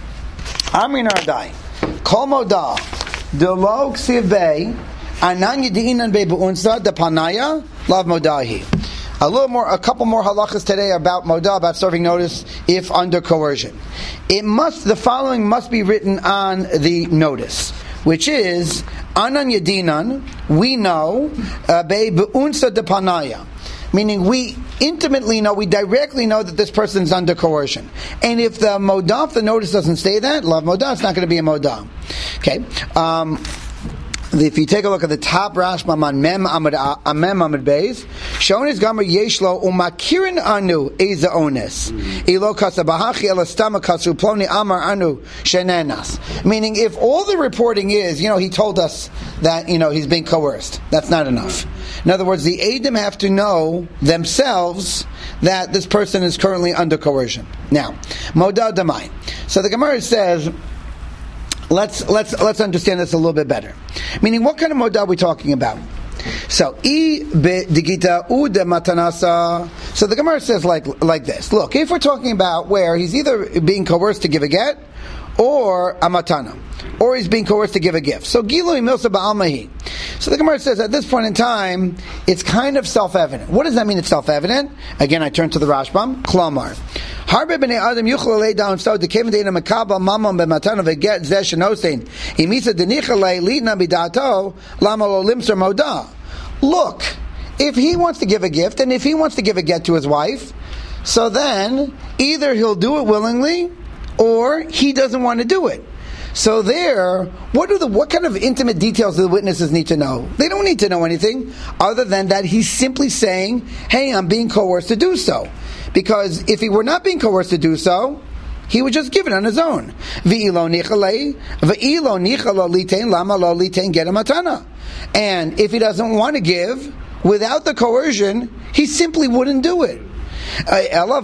Amrin Ardai, Kol Moda, Delo Ksivei, Anan Yedinan Be Beunsa, De Panaya, Lav Modahi. A little more, a couple more halachas today about Moda, about serving notice if under coercion. It must, the following must be written on the notice, which is Anan Yedinan, we know, uh, Be Beunsa De Panaya. Meaning we intimately know, we directly know that this person's under coercion. And if the modah, the notice doesn't say that, lav modah, it's not going to be a modah. Okay. Um, if you take a look at the top Rashbam on Mem Amud Amem Amud Beis, Shonis Gamer Yeshlo Umakirin Anu Eza Ones Ilo Kasabahachi Elastama Kasu Ploni Amar Anu Shenenas. Meaning, if all the reporting is, you know, he told us that, you know, he's being coerced, that's not enough. In other words, the Eidim have to know themselves that this person is currently under coercion. Now, Modah Damai. So the Gemara says, let's let's let's understand this a little bit better. Meaning, what kind of Modah are we talking about? So, I be digita u de matanasa. So the Gemara says like like this. Look, if we're talking about where he's either being coerced to give a get or a matana, or he's being coerced to give a gift. So Gilui Milsa Ba'almahi. So the Gemara says at this point in time, it's kind of self-evident. What does that mean it's self-evident? Again, I turn to the Rashbam. Klamar. Harbe b'nei Adam yuchel lay down so the kevin deina mekabel mamon b'matana v'get zeh shenosein imisa denicha lay litna b'dato lama lo limser moda. Look, if he wants to give a gift, and if he wants to give a get to his wife, so then either he'll do it willingly, or he doesn't want to do it. So there, what are the what kind of intimate details do the witnesses need to know? They don't need to know anything other than that he's simply saying, hey, I'm being coerced to do so. Because if he were not being coerced to do so, he would just give it on his own. And if he doesn't want to give, without the coercion, he simply wouldn't do it. So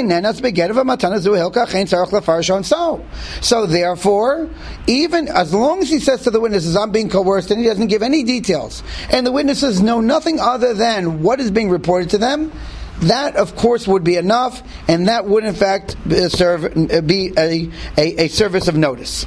therefore, even as long as he says to the witnesses, I'm being coerced, and he doesn't give any details, and the witnesses know nothing other than what is being reported to them, that of course would be enough, and that would in fact serve be a, a, a service of notice.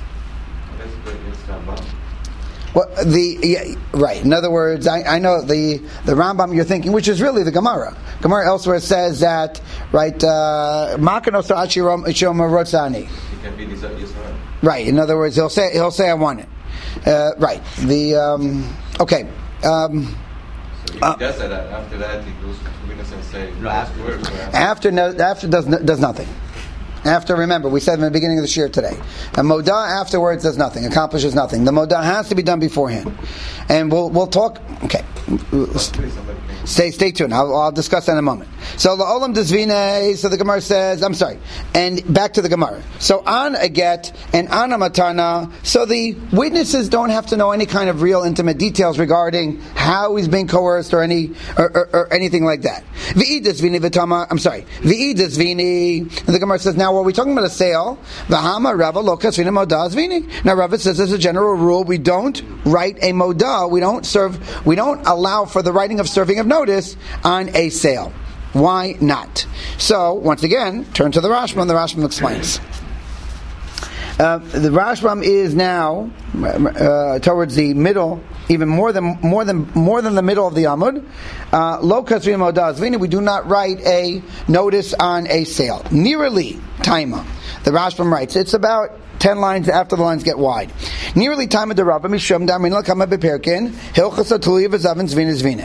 Well, the yeah, right. In other words, I, I know the the Rambam you're thinking, which is really the Gemara. Gemara elsewhere says that, right? Makanos Achiroma Rotzani. Right. In other words, he'll say he'll say I want it. Uh, right. The um, okay. Um, so he uh, does that. After that, he goes to the witness and say no, after after no, after does does nothing. After, remember, we said in the beginning of the shir today, a modah afterwards does nothing, accomplishes nothing. The modah has to be done beforehand, and we'll we'll talk. Okay, stay stay tuned. I'll, I'll discuss that in a moment. So la'olam dezvine. So the Gemara says, I'm sorry, and back to the Gemara. So on a get and on a matana. So the witnesses don't have to know any kind of real intimate details regarding how he's being coerced or any or, or, or anything like that. V'i dezvine v'tama. I'm sorry. V'i dezvine. The Gemara says now. Well, we're talking about a sale. V'hama Rava lo kasvina modah zvini. Now Rava says as a general rule, we don't write a modah. We don't serve. We don't allow for the writing of serving of notice on a sale. Why not? So once again, turn to the Rashbam. The Rashbam explains. Uh, the Rashbam is now uh, towards the middle, even more than more than more than the middle of the Amud. Lo kasvina modah zvini. We do not write a notice on a sale. Nearly taima. The Rashbam writes. It's about ten lines after the lines get wide. Nearly taima de Rabba mishum damin lakama beperkin hilchas atuliya v'zavin zvina zvina.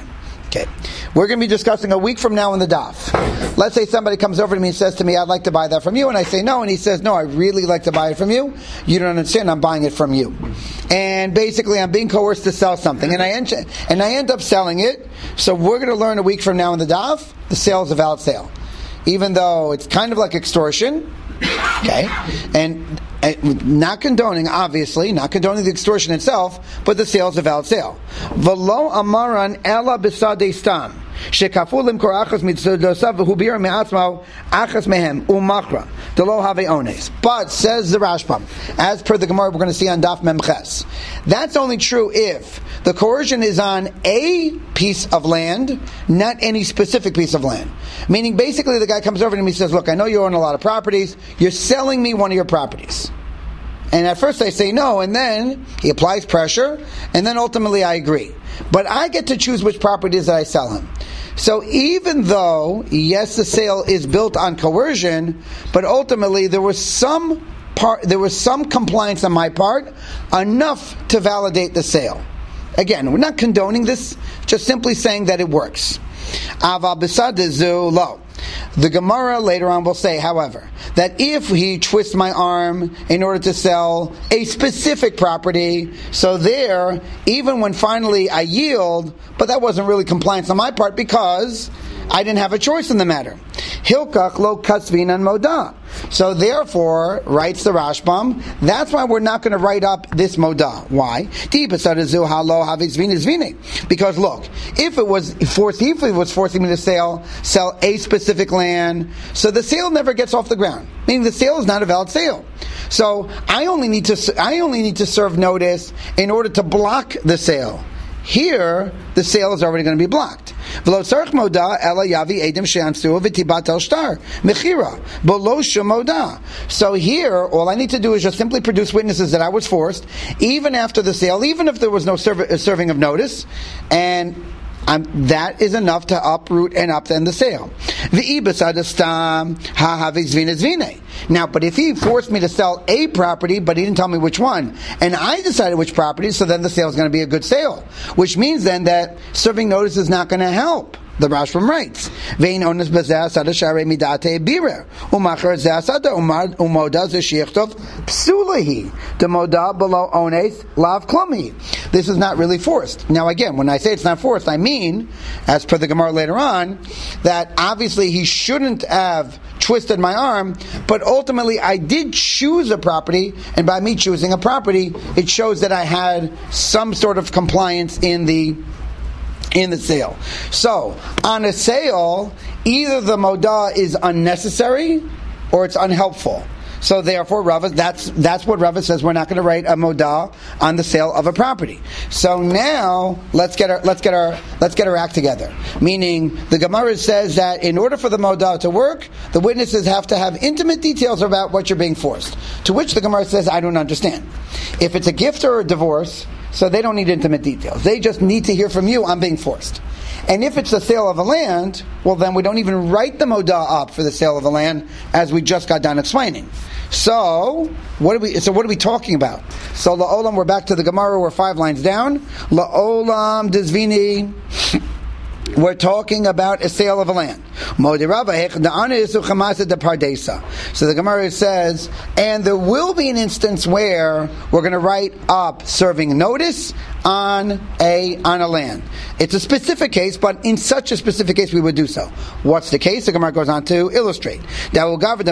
Okay, we're going to be discussing a week from now in the daf. Let's say somebody comes over to me and says to me, I'd like to buy that from you, and I say no, and he says, no, I really like to buy it from you. You don't understand, I'm buying it from you. And basically I'm being coerced to sell something, and I end, and I end up selling it. So we're going to learn a week from now in the daf, the sale is a valid sale. Even though it's kind of like extortion, okay, and not condoning, obviously, not condoning the extortion itself, but the sale is a valid sale. V'lo amaran ela b'sadei stam. Shekafu limkor achas mitzodosav v'hubir me'atzmo achas mehem u'machra delo have ones. But, says the Rashbam, as per the Gemara we're going to see on Daf Memches, that's only true if the coercion is on a piece of land, not any specific piece of land. Meaning, basically, the guy comes over to me and says, look, I know you own a lot of properties, you're selling me one of your properties. And at first I say no, and then he applies pressure, and then ultimately I agree. But I get to choose which properties that I sell him. So even though, yes, the sale is built on coercion, but ultimately there was some part, there was some compliance on my part, enough to validate the sale. Again, we're not condoning this, just simply saying that it works. Aval b'sadezu lo. The Gemara later on will say, however, that if he twists my arm in order to sell a specific property, so there, even when finally I yield, but that wasn't really compliance on my part because I didn't have a choice in the matter. Hilkach lo katzvinan moda. So therefore, writes the Rashbam, that's why we're not going to write up this moda. Why? Because look, if it was forced, if it was forcing me to sell, sell a specific land, so the sale never gets off the ground. Meaning the sale is not a valid sale. So I only need to, I only need to serve notice in order to block the sale. Here, the sale is already going to be blocked. So here, all I need to do is just simply produce witnesses that I was forced, even after the sale, even if there was no serv- serving of notice, and I'm, that is enough to uproot and upend the sale. Now, but if he forced me to sell a property, but he didn't tell me which one, and I decided which property, so then the sale is going to be a good sale. Which means then that serving notice is not going to help. The Rashbam writes, "Vein ones b'zeh asada sharei midate birer u'machar zeh asada u'moda zeshichtov psulahi the moda below ones lav klumi." This is not really forced. Now, again, when I say it's not forced, I mean, as per the Gemara later on, that obviously he shouldn't have twisted my arm, but ultimately I did choose a property, and by me choosing a property, it shows that I had some sort of compliance in the in the sale. So, on a sale, either the moda is unnecessary or it's unhelpful. So therefore, Rava, that's that's what Rava says. We're not going to write a moda on the sale of a property. So now let's get our let's get our let's get our act together. Meaning, the Gemara says that in order for the moda to work, the witnesses have to have intimate details about what you're being forced. To which the Gemara says, I don't understand. If it's a gift or a divorce, so they don't need intimate details. They just need to hear from you, I'm being forced. And if it's the sale of a land, well then we don't even write the moda up for the sale of a land, as we just got done explaining. So, what are we, so what are we talking about? So, la'olam, we're back to the Gemara, we're five lines down. La'olam dizvini, we're talking about a sale of a land. So the Gemara says, and there will be an instance where we're going to write up serving notice on a on a land. It's a specific case, but in such a specific case we would do so. What's the case? The Gemara goes on to illustrate. There was a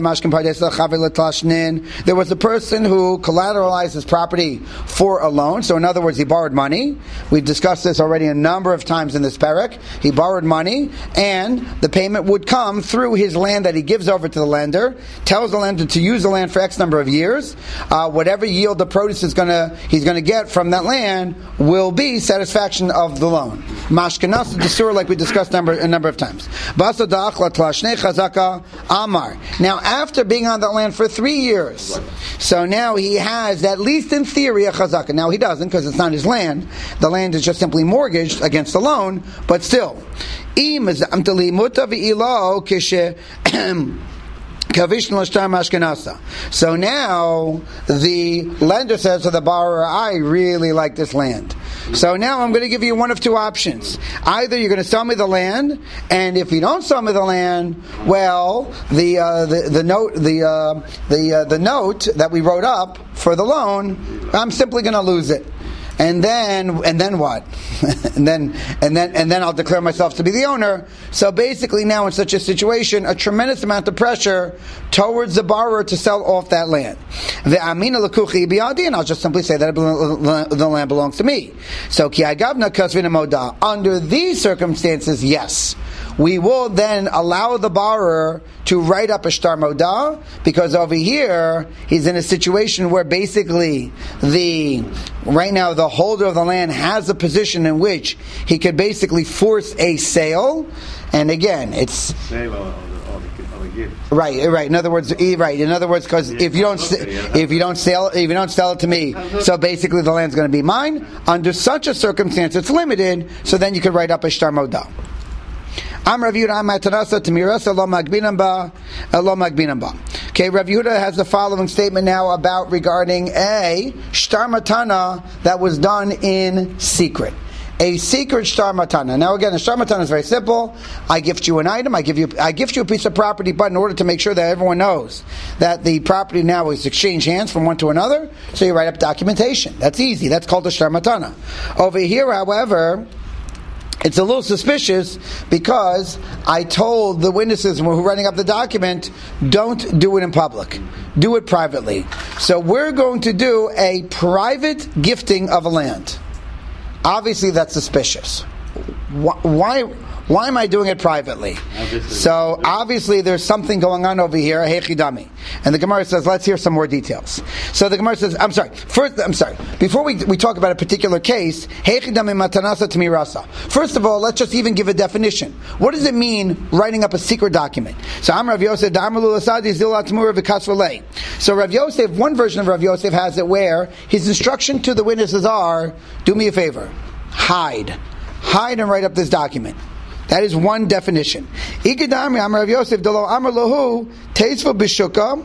person who collateralized his property for a loan. So in other words, he borrowed money. We've discussed this already a number of times in this parak. He borrowed money, and the payment would come through his land that he gives over to the lender, tells the lender to use the land for X number of years. Uh, whatever yield the produce is gonna he's going to get from that land will be satisfaction of the loan. Mashkenas desur, like we discussed number, a number of times. Amar. Now, after being on that land for three years, so now he has, at least in theory, a chazaka. Now he doesn't, because it's not his land. The land is just simply mortgaged against the loan, but still. So now the lender says to the borrower, I really like this land. So now I'm going to give you one of two options. Either you're going to sell me the land, and if you don't sell me the land, well, the uh, the, the note the uh, the uh, the note that we wrote up for the loan, I'm simply going to lose it. And then, and then what? and then, and then, and then I'll declare myself to be the owner. So basically, now in such a situation, a tremendous amount of pressure towards the borrower to sell off that land. The amina lekuchi biadi, and I'll just simply say that the land belongs to me. So ki agavna kasvina moda. Under these circumstances, yes, we will then allow the borrower to write up a shtar moda, because over here he's in a situation where basically the right now the holder of the land has a position in which he could basically force a sale, and again, it's sale or, or, or a gift. Right, right. In other words, right. In other words, because if you don't, if you don't sell, if you don't sell it to me, so basically the land's going to be mine. Under such a circumstance, it's limited. So then you could write up a shtar moda. I'm Rav Yehuda, I'm Matanasa, Tamirasa, Lo Magbinam Ba, Lo Magbinam Ba. Okay, Rav Yehuda has the following statement now about regarding a shtar matana that was done in secret. A secret shtar matana. Now again, a shtar matana is very simple. I gift you an item, I give you I gift you a piece of property, but in order to make sure that everyone knows that the property now is exchanged hands from one to another, so you write up documentation. That's easy. That's called a shtar matana. Over here, however, it's a little suspicious because I told the witnesses who were writing up the document, don't do it in public. Do it privately. So we're going to do a private gifting of a land. Obviously that's suspicious. Why, why am I doing it privately? Obviously. So obviously there's something going on over here, hechidami. And the Gemara says, let's hear some more details. So the Gemara says, I'm sorry, first, I'm sorry, before we, we talk about a particular case, hechidami matanasa tamirasa. First of all, let's just even give a definition. What does it mean, writing up a secret document? So I'm Rav Yosef, So Rav Yosef, one version of Rav Yosef has it where his instruction to the witnesses are, do me a favor, hide. Hide and write up this document. That is one definition. Ikidami Amar Rav Yosef Delo Amar Lahu Teisva Bishuka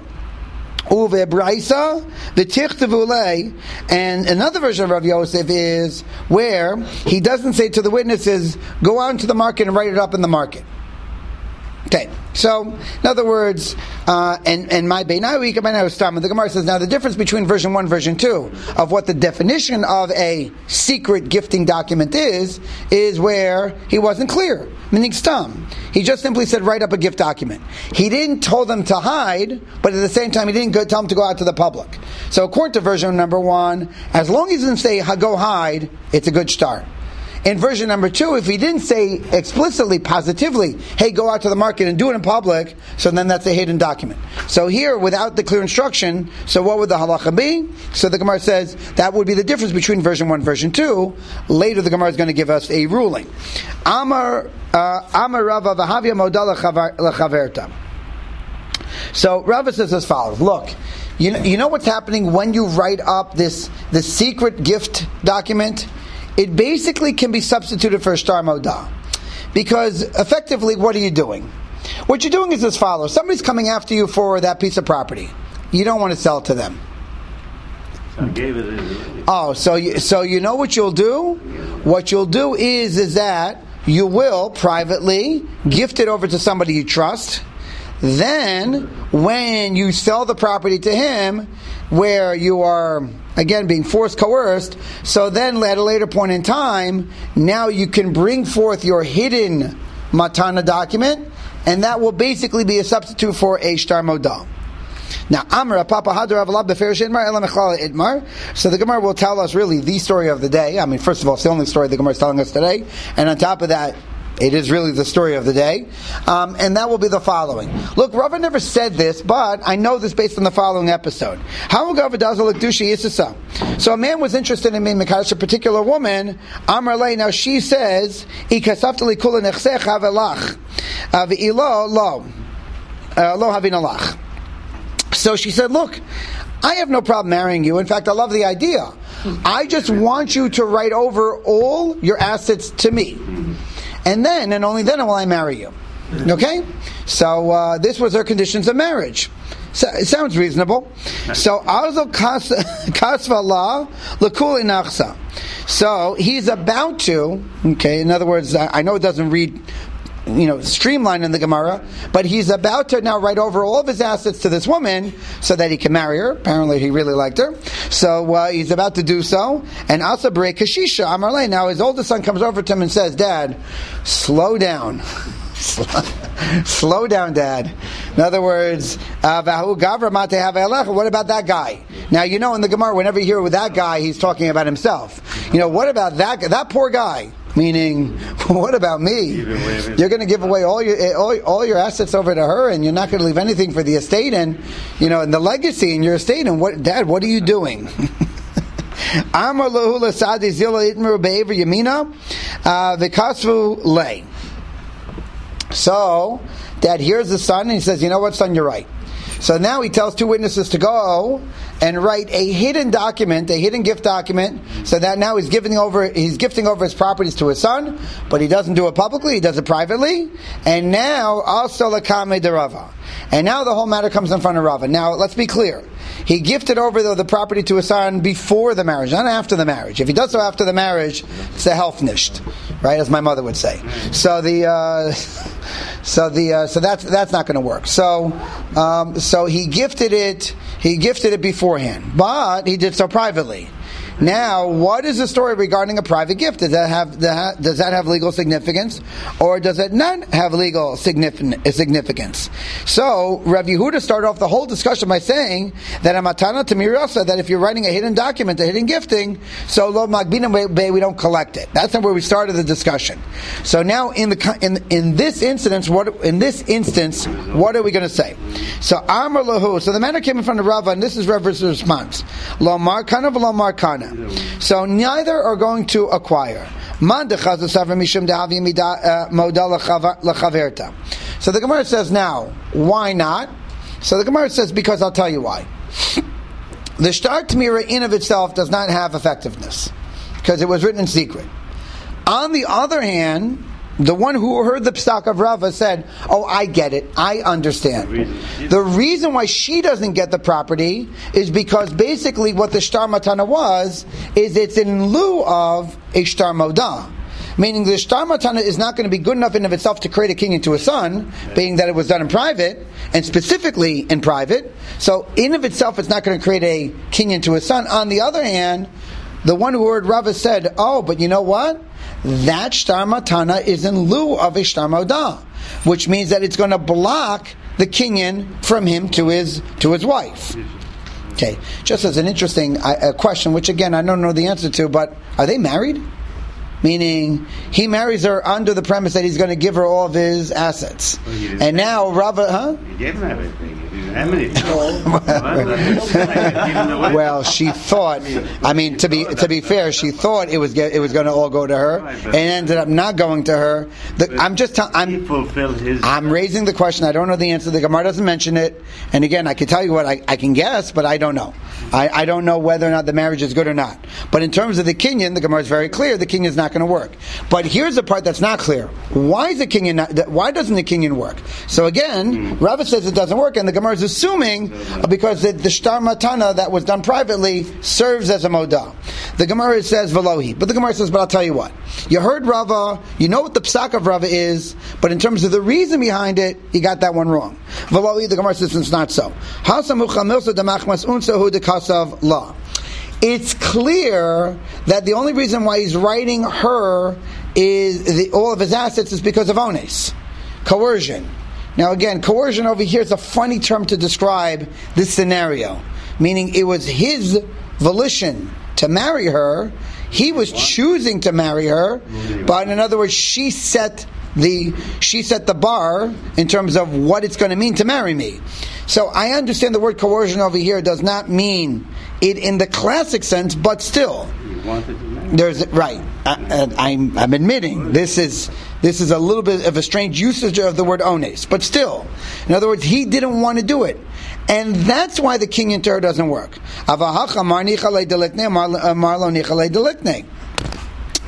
Uvebraisa V'Tichtavulei. And another version of Rav Yosef is where he doesn't say to the witnesses, go out into the market and write it up in the market. Okay, so in other words, uh, and and my beinawi kabanawi the Gemara says now the difference between version one, version two of what the definition of a secret gifting document is is where he wasn't clear. Meaning stam, he just simply said write up a gift document. He didn't tell them to hide, but at the same time he didn't go, tell them to go out to the public. So according to version number one, as long as he didn't say go hide, it's a good start. In version number two, if he didn't say explicitly, positively, hey, go out to the market and do it in public, so then that's a hidden document. So here, without the clear instruction, so what would the halacha be? So the Gemara says that would be the difference between version one and version two. Later the Gemara is going to give us a ruling. Amar Amar Rava v'havya modal lechaverta. So Rava says as follows, look, you know, you know what's happening when you write up this, this secret gift document? It basically can be substituted for a shtar moda. Because effectively, what are you doing? What you're doing is as follows. Somebody's coming after you for that piece of property. You don't want to sell it to them. So I gave it. Oh, so you, so you know what you'll do? What you'll do is, is that you will privately gift it over to somebody you trust. Then, when you sell the property to him, where you are, again, being forced, coerced, so then at a later point in time, now you can bring forth your hidden matana document, and that will basically be a substitute for a shtar moda. Now, Amra Papa Hadar Avalab Beferish Idmar Ela Mechlala Idmar. So the Gemara will tell us really the story of the day. I mean, first of all, it's the only story the Gemara is telling us today, and on top of that, it is really the story of the day. Um, and that will be the following. Look, Rava never said this, but I know this based on the following episode. So a man was interested in being Mekadosh a particular woman. Amar Lei, now she says, Ikasafta likula nechsecha velach. Ve'ilo lo. Lo havin alach. So she said, look, I have no problem marrying you. In fact, I love the idea. I just want you to write over all your assets to me. And then, and only then will I marry you. Okay? So, uh, this was her conditions of marriage. So, it sounds reasonable. So, Azo kasva la l'kuli nachsa. So he's about to, okay, in other words, I know it doesn't read, you know, streamlined in the Gemara, but he's about to now write over all of his assets to this woman so that he can marry her. Apparently he really liked her. So uh, he's about to do so. And Asa B'rei Kashisha Amarle. Now his oldest son comes over to him and says, Dad, slow down. Slow down, Dad. In other words, uh, what about that guy? Now, you know in the Gemara, whenever you hear with that guy, he's talking about himself. You know, what about that that poor guy? Meaning, what about me? You're going to give away all your all, all your assets over to her, and you're not going to leave anything for the estate and, you know, and the legacy in your estate. And what, Dad, what are you doing? Amar lahu l'sadi zila itmeru be'ever yamina v'kasvu lei. So, Dad hears the son and he says, you know what, son, you're right. So now he tells two witnesses to go and write a hidden document, a hidden gift document, so that now he's giving over he's gifting over his properties to his son, but he doesn't do it publicly, he does it privately. And now also lakame de Rava. And now the whole matter comes in front of Rava. Now let's be clear. He gifted over the, the property to his son before the marriage, not after the marriage. If he does so after the marriage, it's a helfnisht, right? As my mother would say. So the uh, so the uh, so that's that's not going to work. So um, so he gifted it. He gifted it beforehand, but he did so privately. Now, what is the story regarding a private gift? Does that have does that have legal significance, or does it not have legal significance? So, Rav Yehuda started off the whole discussion by saying that a matana to mirasa, that if you're writing a hidden document, a hidden gifting, so lo magbina be, we don't collect it. That's not where we started the discussion. So now, in the in in this instance, what in this instance, what are we going to say? So Amar lahu. So the matter came in front of Rava, and this is Rava's response: Lo markana v'lo markana. So neither are going to acquire. So the Gemara says now, why not? So the Gemara says, because I'll tell you why. The Shtar T'mira in of itself does not have effectiveness, because it was written in secret. On the other hand, the one who heard the psak of Rava said, oh, I get it, I understand. The reason why she doesn't get the property is because basically what the shtar matana was, is it's in lieu of a shtar moda. Meaning the shtar matana is not going to be good enough in of itself to create a king into a son, being that it was done in private, and specifically in private. So in of itself it's not going to create a king into a son. On the other hand, the one who heard Rava said, oh, but you know what? That shtar matana is in lieu of a shtar moda, which means that it's going to block the kinyan from him to his to his wife. Okay, just as an interesting uh, question, which again I don't know the answer to, but are they married? Meaning, he marries her under the premise that he's going to give her all of his assets. Well, and now, Rava, huh? He gave him everything. Well, she thought. I mean, to be to be fair, she thought it was it was going to all go to her, and ended up not going to her. The, I'm just tell, I'm I'm raising the question. I don't know the answer. The Gemara doesn't mention it, and again, I can tell you what I, I can guess, but I don't know. I, I don't know whether or not the marriage is good or not. But in terms of the kinyan, the Gemara is very clear. The kinyan is not going to work. But here's the part that's not clear. Why is the kinyan not, why doesn't the kinyan work? So again, Rava says it doesn't work, and the Gemara is assuming because the, the shtar matana that was done privately serves as a moda. The Gemara says velohi, but the Gemara says, but I'll tell you what. You heard Rava, you know what the psak of Rava is, but in terms of the reason behind it, you got that one wrong. Velohi, the Gemara says it's not so. It's clear that the only reason why he's writing her is the, all of his assets is because of ones, coercion. Now again, coercion over here is a funny term to describe this scenario, meaning it was his volition to marry her, he was choosing to marry her, but in other words, she set the she set the bar in terms of what it's going to mean to marry me. So I understand the word coercion over here does not mean it in the classic sense, but still, there's right. I, I'm, I'm admitting this is this is a little bit of a strange usage of the word ones, but still, in other words, he didn't want to do it, and that's why the king in Torah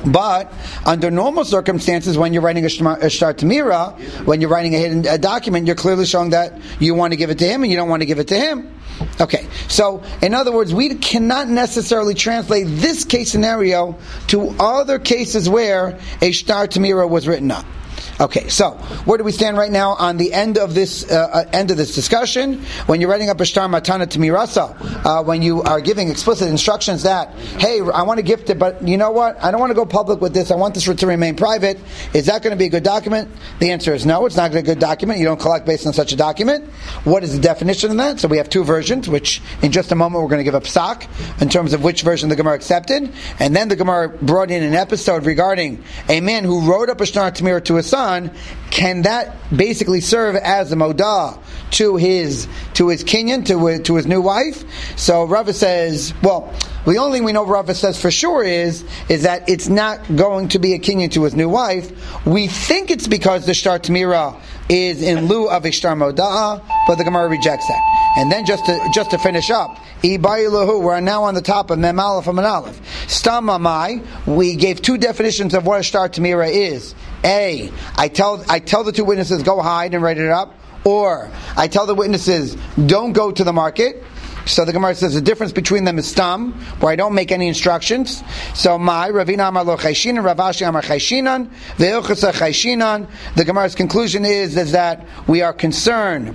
But under normal circumstances, when you're writing a shtar tamira, when you're writing a hidden a document, you're clearly showing that you want to give it to him and you don't want to give it to him. Okay, so in other words, we cannot necessarily translate this case scenario to other cases where a shtar tamira was written up. Okay, so where do we stand right now on the end of this uh, end of this discussion? When you're writing up a shtar matana tamirasa, uh, when you are giving explicit instructions that, hey, I want to gift it, but you know what? I don't want to go public with this. I want this to remain private. Is that going to be a good document? The answer is no. It's not a good document. You don't collect based on such a document. What is the definition of that? So we have two versions, which in just a moment we're going to give a psak in terms of which version the Gemara accepted, and then the Gemara brought in an episode regarding a man who wrote up a shtar tamira to his son. Can that basically serve as a modah to his to his kinyan, to to his new wife? So Rava says, well, the only thing we know Rava says for sure is is that it's not going to be a kinyan to his new wife. We think it's because the shtar tamira is in lieu of a shtar modah, but the Gemara rejects that. And then just to just to finish up, we're now on the top of Mem Aleph and Aleph. Stamamai, we gave two definitions of what a shtar tamira is. A, I tell I tell the two witnesses, go hide and write it up, or I tell the witnesses, don't go to the market. So the Gemara says the difference between them is stam, where I don't make any instructions. So my Ravina Amar Lo Chayshinan, Ravashi Amar Chayshinan, Ve'ilchasa Chayshinan. The Gemara's conclusion is, is that we are concerned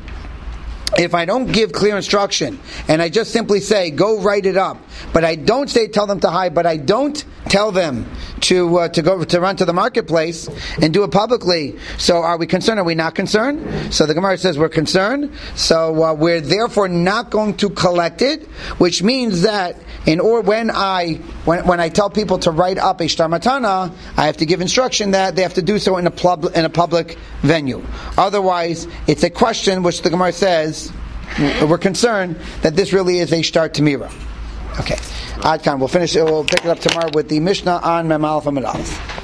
if I don't give clear instruction and I just simply say go write it up, but I don't say tell them to hide, but I don't tell them to uh, to go to run to the marketplace and do it publicly. So are we concerned? Are we not concerned? So the Gemara says we're concerned. So uh, we're therefore not going to collect it, which means that in or when I when when I tell people to write up a shtar matana, I have to give instruction that they have to do so in a pub, in a public venue. Otherwise, it's a question which the Gemara says we're concerned that this really is a shtar tamira. Okay, Adkan. We'll finish. We'll pick it up tomorrow with the Mishnah on Mem Aleph Amud Aleph.